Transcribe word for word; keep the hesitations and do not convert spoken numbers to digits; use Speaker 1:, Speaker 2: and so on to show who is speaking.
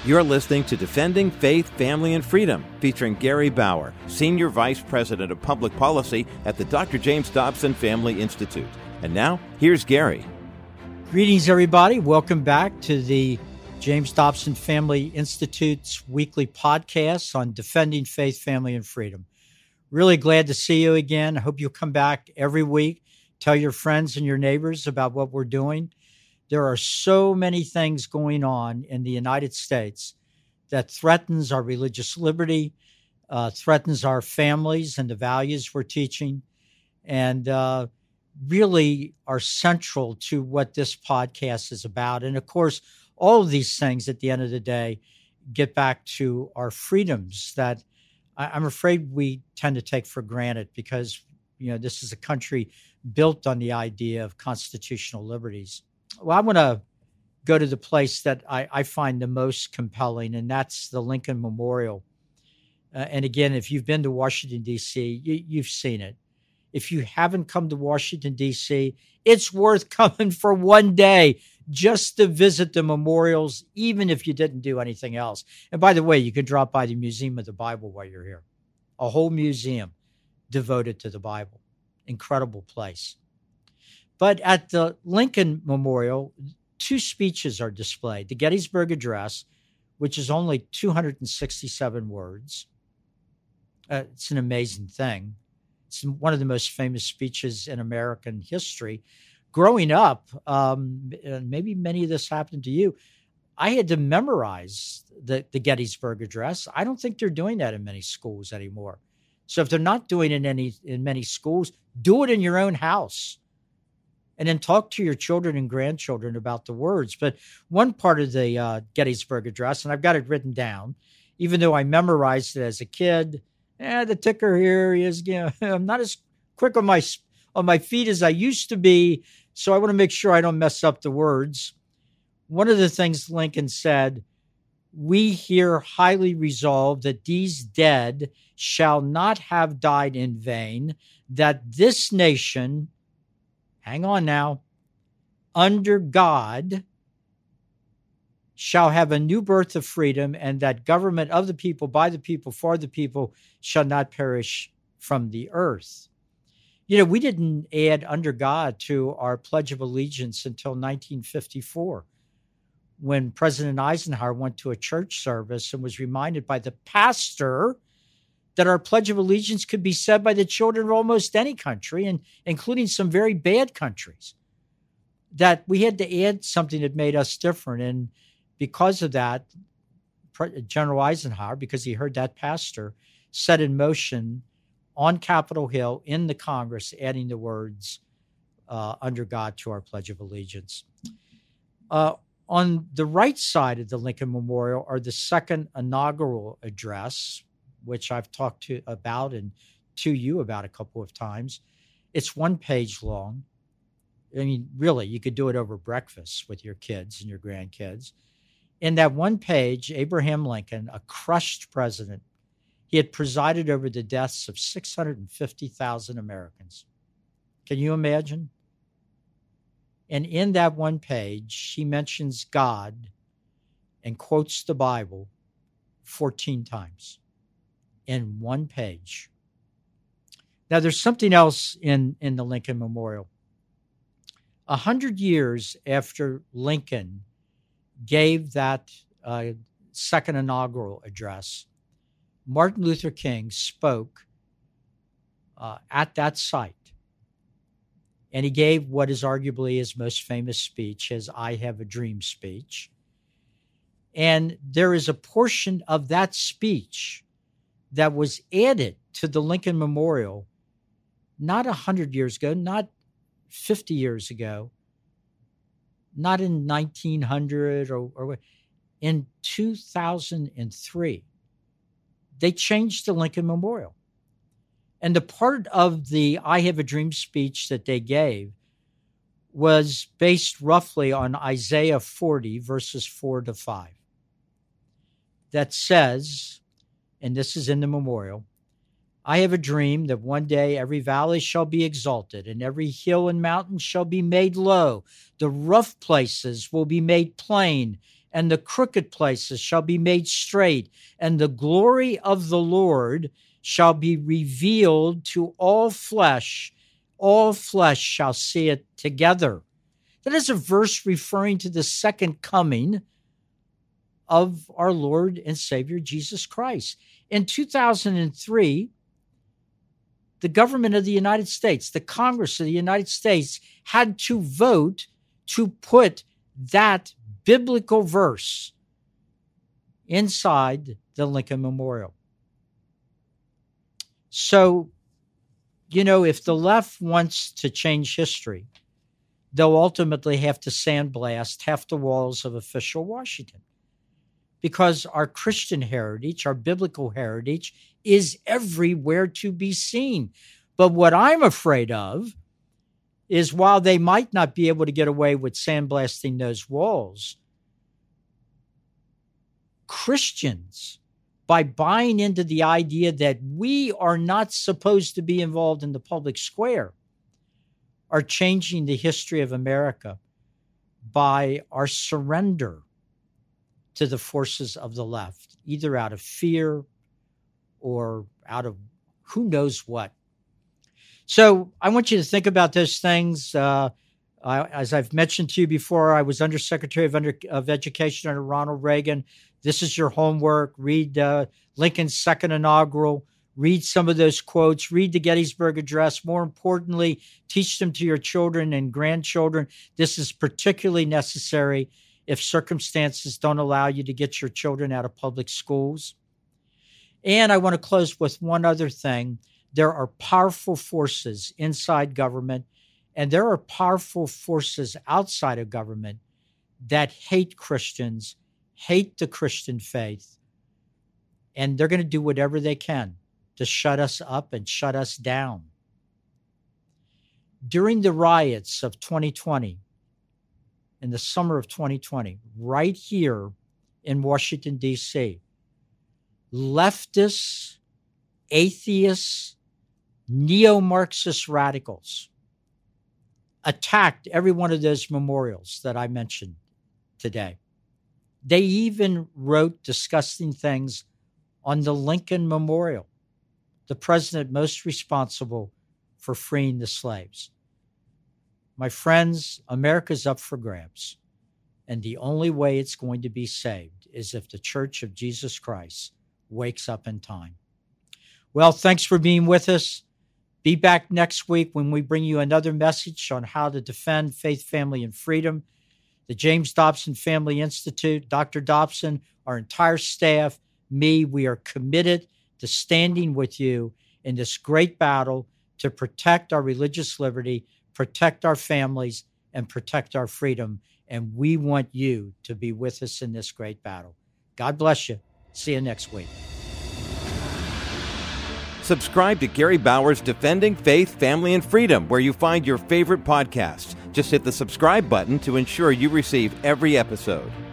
Speaker 1: You're listening to Defending Faith, Family, and Freedom, featuring Gary Bauer, Senior Vice President of Public Policy at the Doctor James Dobson Family Institute. And now, here's Gary.
Speaker 2: Greetings, everybody. Welcome back to the James Dobson Family Institute's weekly podcast on defending faith, family, and freedom. Really glad to see you again. I hope you'll come back every week. Tell your friends and your neighbors about what we're doing. There are so many things going on in the United States that threatens our religious liberty, uh, threatens our families and the values we're teaching, and uh, really are central to what this podcast is about. And of course, all of these things at the end of the day get back to our freedoms that I- I'm afraid we tend to take for granted because, you know, this is a country built on the idea of constitutional liberties. Well, I want to go to the place that I, I find the most compelling, and that's the Lincoln Memorial. Uh, and again, if you've been to Washington, D C, you, you've seen it. If you haven't come to Washington, D C, it's worth coming for one day just to visit the memorials, even if you didn't do anything else. And by the way, you can drop by the Museum of the Bible while you're here. A whole museum devoted to the Bible. Incredible place. But at the Lincoln Memorial, two speeches are displayed. The Gettysburg Address, which is only two hundred sixty-seven words. Uh, it's an amazing thing. It's one of the most famous speeches in American history. Growing up, um, and maybe many of this happened to you, I had to memorize the, the Gettysburg Address. I don't think they're doing that in many schools anymore. So if they're not doing it in any in many schools, do it in your own house. And then talk to your children and grandchildren about the words. But one part of the uh, Gettysburg Address, and I've got it written down, even though I memorized it as a kid, eh, the ticker here is, you know, I'm not as quick on my on my feet as I used to be, so I want to make sure I don't mess up the words. One of the things Lincoln said, "We here highly resolve that these dead shall not have died in vain, that this nation," hang on now, "under God shall have a new birth of freedom, and that government of the people, by the people, for the people, shall not perish from the earth." You know, we didn't add "under God" to our Pledge of Allegiance until nineteen fifty-four, when President Eisenhower went to a church service and was reminded by the pastor that our Pledge of Allegiance could be said by the children of almost any country, and including some very bad countries, that we had to add something that made us different. And because of that, General Eisenhower, because he heard that pastor, set in motion on Capitol Hill in the Congress, adding the words uh, "under God" to our Pledge of Allegiance. Uh, on the right side of the Lincoln Memorial are the second inaugural address, which I've talked to about and to you about a couple of times. It's one page long. I mean, really, you could do it over breakfast with your kids and your grandkids. In that one page, Abraham Lincoln, a crushed president, he had presided over the deaths of six hundred fifty thousand Americans. Can you imagine? And in that one page, he mentions God and quotes the Bible fourteen times. In one page. Now, there's something else in, in the Lincoln Memorial. A hundred years after Lincoln gave that uh, second inaugural address, Martin Luther King spoke uh, at that site. And he gave what is arguably his most famous speech, his "I Have a Dream" speech. And there is a portion of that speech that was added to the Lincoln Memorial not one hundred years ago, not fifty years ago, not in nineteen hundred or, or in two thousand three. They changed the Lincoln Memorial. And the part of the "I Have a Dream" speech that they gave was based roughly on Isaiah forty, verses four to five, that says, and this is in the memorial, "I have a dream that one day every valley shall be exalted, and every hill and mountain shall be made low. The rough places will be made plain, and the crooked places shall be made straight, and the glory of the Lord shall be revealed to all flesh. All flesh shall see it together. That is a verse referring to the second coming of our Lord and Savior Jesus Christ. In two thousand three, the government of the United States, the Congress of the United States, had to vote to put that biblical verse inside the Lincoln Memorial. So, you know, if the left wants to change history, they'll ultimately have to sandblast half the walls of official Washington, because our Christian heritage, our biblical heritage, is everywhere to be seen. But what I'm afraid of is, while they might not be able to get away with sandblasting those walls, Christians, by buying into the idea that we are not supposed to be involved in the public square, are changing the history of America by our surrender to the forces of the left, either out of fear or out of who knows what. So I want you to think about those things. Uh, I, as I've mentioned to you before, I was Undersecretary of, Under, of Education under Ronald Reagan. This is your homework. Read uh, Lincoln's second inaugural. Read some of those quotes. Read the Gettysburg Address. More importantly, teach them to your children and grandchildren. This is particularly necessary if circumstances don't allow you to get your children out of public schools. And I want to close with one other thing. There are powerful forces inside government, and there are powerful forces outside of government that hate Christians, hate the Christian faith, and they're going to do whatever they can to shut us up and shut us down. During the riots of twenty twenty, in the summer of twenty twenty, right here in Washington, D C, leftists, atheists, neo-Marxist radicals attacked every one of those memorials that I mentioned today. They even wrote disgusting things on the Lincoln Memorial, the president most responsible for freeing the slaves. My friends, America's up for grabs, and the only way it's going to be saved is if the Church of Jesus Christ wakes up in time. Well, thanks for being with us. Be back next week when we bring you another message on how to defend faith, family, and freedom. The James Dobson Family Institute, Doctor Dobson, our entire staff, me, we are committed to standing with you in this great battle to protect our religious liberty, protect our families, and protect our freedom. And we want you to be with us in this great battle. God bless you. See you next week.
Speaker 1: Subscribe to Gary Bauer's Defending Faith, Family, and Freedom, where you find your favorite podcasts. Just hit the subscribe button to ensure you receive every episode.